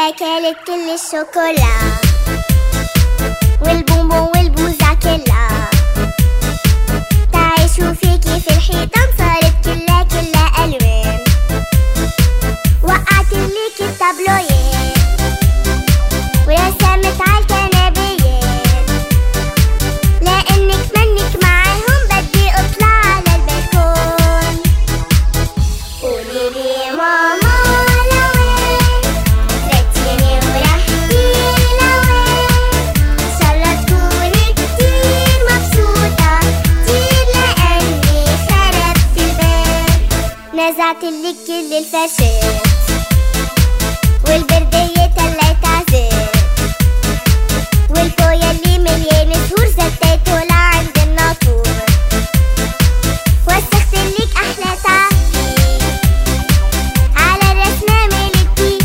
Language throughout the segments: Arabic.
أكلت كل الشوكولا والبونبون والبوزة كلها. تعي شوفي كيف الحيطان صارت كلها ألوان. وقعت ليك التابلويات ورسمت عالكنبيات، لأنك منك معاهم بدي أطلع على البلكون. قوليلي ماما لوين خدتيني ورحتي لوين؟ إن شاء الله تكوني كتير مبسوطة كتير، لأني خربت البيت. نزعتلك كل الفرشات والبردية طلعت عزيز، والبوية اللي مليانة زهور زتيته لعند الناطور. وسختلك أحلى تعقيد على الرسمة ملتيكي،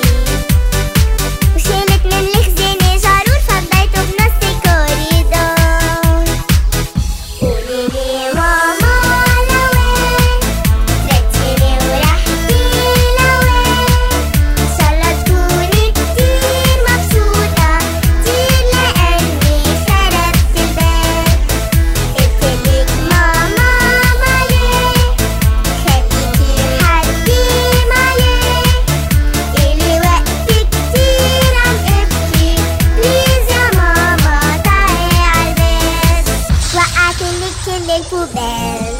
وشيلت من الخزانة جارور فضيته بنص الكوريدور. قوليلي ماما لوين خدتيني ورحتي لوين؟ إن شاء الله تكوني كتير مبسوطة كتير، لأني خربت البيت. قلتلك ماما مالك خليكي لحدي مالك، إلي وقت كتير عم أبكي بليز يا ماما تعي عالبيت. وقعتلك كل البوبال،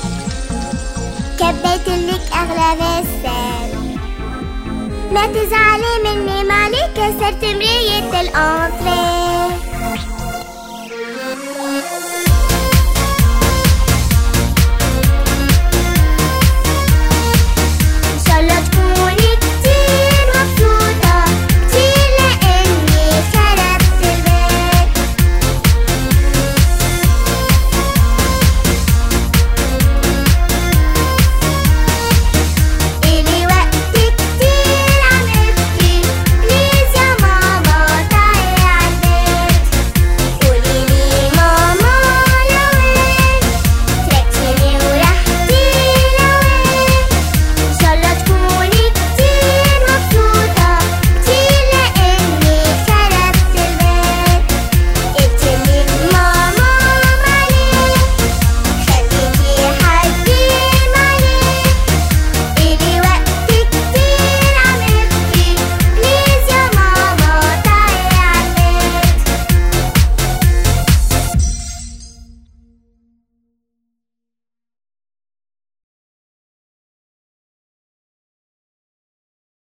كبيتلك أغلى غسال. ما تزعلي مني مالك كسرت مراية الأنتريه.